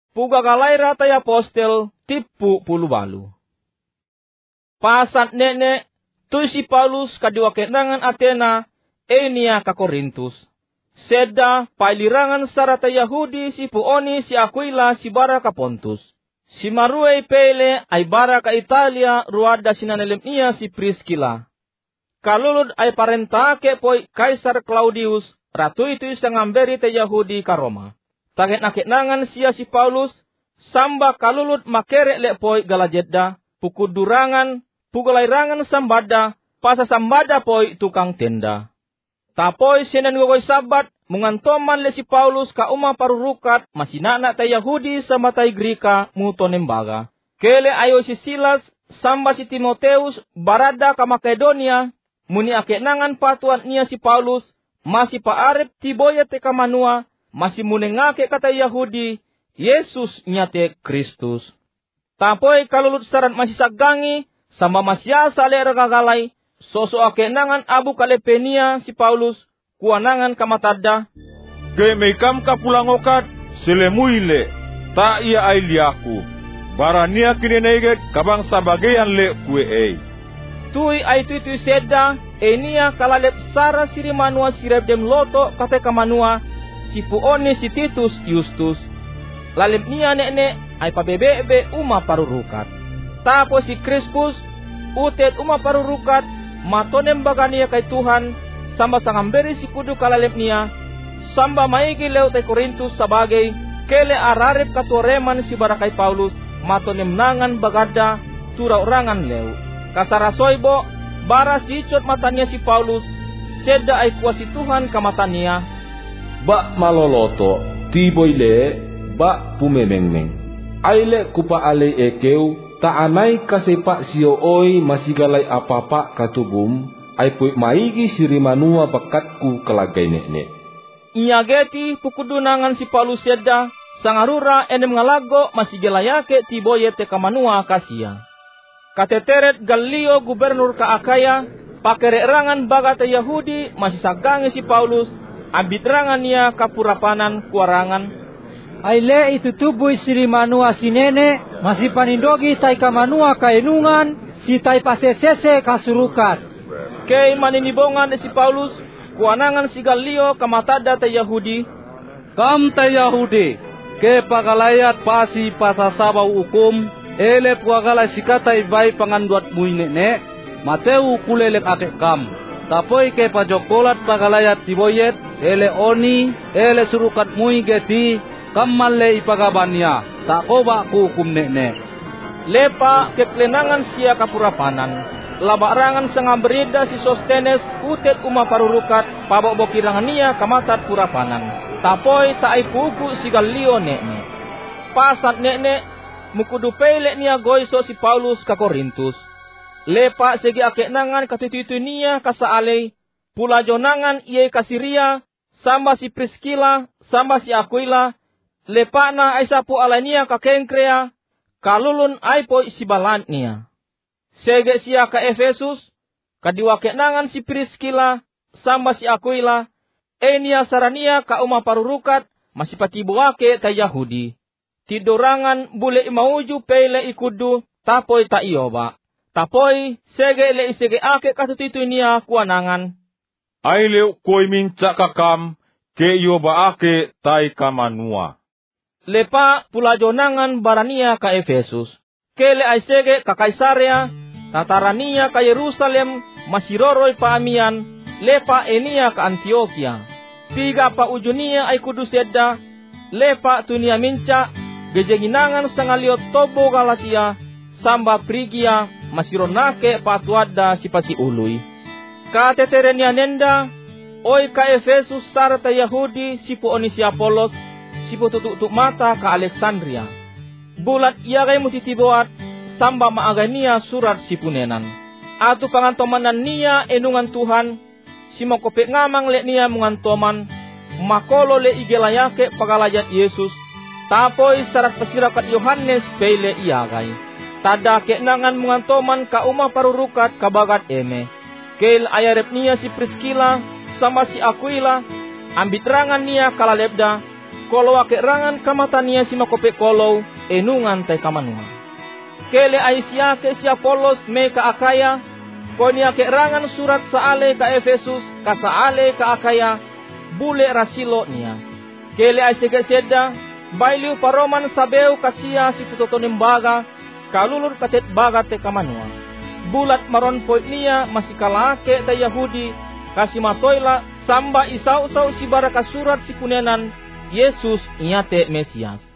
puga galaira tay apostel tipu pulu balu. Pasat nene tu si Paulus kadiwa kenangan Athena enia ka Korintus. Seda pailirangan sarata Yahudi si Puoni si Aquila si bara ka Pontus. Si Maruei pele ay bara ka Italia ruada sinanelem iya si Priscilla. Kalulud ay parentake poy Kaisar Claudius ratu itu isang ngamberi te Yahudi ka Roma. Taget nakenangan siya si Paulus samba kalulud makere le poy Galajedda pukudurangan pugalairangan sambada pasa sambada poy tukang tenda. Tapoy sinan gogoy sabat mungantoman le si Paulus ka uma parurukat masinana ta Yahudi sa matay Grika muto nembaga. Kele ayo si Silas samba si Timoteus barada ka Makedonia muni akenangan patuan niya si Paulus masih paarep tiboya te ka manua masih munengake kata Yahudi Yesus nyate Kristus. Tapoy kalulut saran masih sagangi sama masyasa le ragagalay soso akenangan abu kalepenia si Paulus kuanangan kamatadda. Ke mekam kapulangokat selemuile ta ia ay liaku. Barania kineneget kabang sabagian le kue ei. Tui ay tuitui seda enia kalalep sara siri manua sirep dem loto kate kamanua si Puoni si Titus Justus. Lalep nia nek ay pabebebe uma parurukat. Tapos si Crispus utet uma parurukat matonem bagania kay Tuhan samba sangamberi si kudu kalalep niya samba maigi leo tay Korintus sabagay kele ararep katureman si barakay Paulus matonem nangan bagada turaurangan leo kasarasoybo bara sichot matanya si Paulus seda ay kuasi Tuhan kamatanya ba maloloto tiboyle ba pumemengmeng aile kupa ale ekeu taanay kasepa siyo oy masigalay apapa katubum ay puy maigi sirimanua bakatku kalagay nek. Iyageti pukudunangan si Paulus seda sangarura enem ngalago masigalayake tiboye te kamanua kasia. Kateteret Gallio gubernur ka Akaya pakererangan bagata Yahudi masih sagangi si Paulus abitrangan niya kapurapanan kuarangan. Aile itu tubuh siri manua sinene masih panindogi tai kamanua kainungan si tai pasesese kasurukat. Kay maninibongan si Paulus kuanangan si Gallio kamatada ta Yahudi. Kam ta Yahudi ke pagalayat pasi pasasabaw hukum ele puagalay sikata ibay panganduat muinene Mateu kulelek ake kam. Tapoy ke pajokolat pagalayat tiboyet ele oni ele surukat mui geti kamalle ipagabanya takoba ku hukum nene. Lepa keklenangan sia kapurapanan. Labarangan sangamberida si Sostenes utet uma parurukat pabobokirangan niya kamatat purapanan. Tapoy taay pugu si Gallio nene. Pasat nene mukudupele niya goyso si Paulus ka Korintus. Lepa segi akenangan katututu niya kasaalay pulajonangan iye ka Siria samba si Priscilla samba si Aquila. Lepa na ay sapu alay niya ka Kenkrea kalulun ay po isibalan niya. Sege siya ka Efesus, kadiwa kenangan si Priscilla, samba si Aquila, enia sarania ka umaparurukat, masipatibuake ta Yahudi. Tidorangan bule imauju pele ikudu, tapoy ta iyoba. Tapoy, sege le isege ake katutitu niya kuanangan. Aile koy minca kakam, ke iyoba ake tay kamanua. Lepa pulajonangan barania ka Efesus. Kele ay sege ka Kaisarea, tatarania ka Yerusalem, masiroroy paamian, lepa enia ka Antioquia. Tiga pa ujunia ay kuduseda, lepa tunia minca, gejenginangan sangaliot tobo Galatia, samba Prigia, masironake patuada si pasiuluy. Kateterenia nenda, oy ka Efesus sarata Yahudi si Puoni si Apolos, si pututuk mata ka Alexandria. Bulat iya kay mutitibuat, samba maagay niya surat si punenan. Atu pangantomanan niya enungan Tuhan, si makopek ngamang le niya mungantoman, makolo le igelayake pagalayat Yesus, tapoy sarat pasirakat Yohanes pele iyagay. Tada kenangan mungantoman ka uma parurukat kabagat eme. Kel ayarep niya si Priscilla, sama si Aquila, ambitrangan niya kalalebda, kolo ake rangan kamatania si makope kolo enungan tay kamanua. Kele Aisia ke si Apolos me ka Akaya, koni ake rangan surat saale ka Efesus ka saale ka Akaya, bule rasilo niya. Kele Aisia ke seda, bailiu paroman sabeu kasia si putotonim baga, kalulur katet baga te kamanua. Bulat maron poit niya masikalake ta Yahudi, kasi matoila samba isau-sau si baraka surat si kunenan, Yesus iate Mesias.